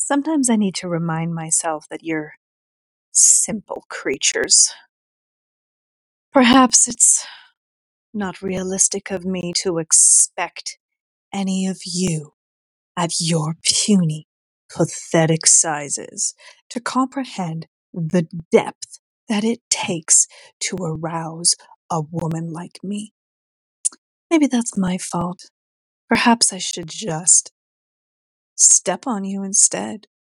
Sometimes I need to remind myself that you're simple creatures. Perhaps it's not realistic of me to expect any of you at your puny, pathetic sizes to comprehend the depth that it takes to arouse a woman like me. Maybe that's my fault. Perhaps I should just step on you instead.